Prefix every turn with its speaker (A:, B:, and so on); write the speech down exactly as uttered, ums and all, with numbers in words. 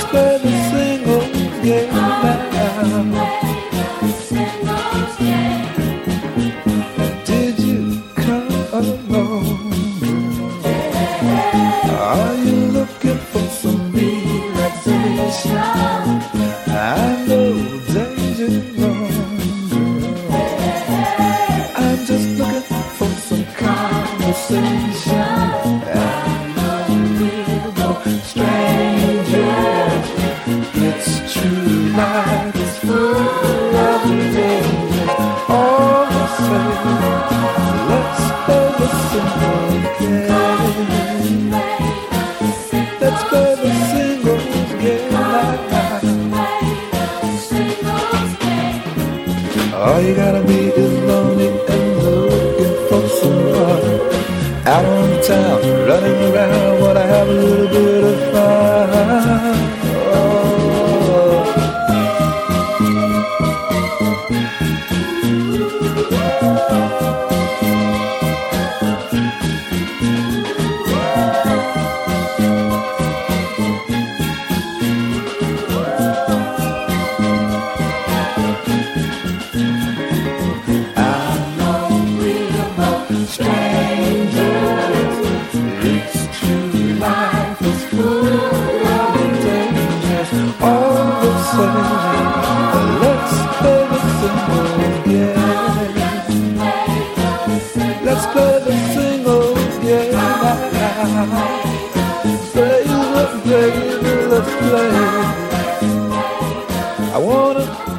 A: play the singles game now. Did you come along? Are you looking for some relaxation? I know danger wrong. I'm just looking for some conversation. I know we're both strangers. It's true, life is full of dangers. All the same, let's play the simple game. Let's play the singles game now. All you gotta be is lonely and looking for someone. Out on the town, running around, wanna have a little bit of fun. Oh. Let's play the singles game. Let's play the singles game. Play, let's play, let's play. I wanna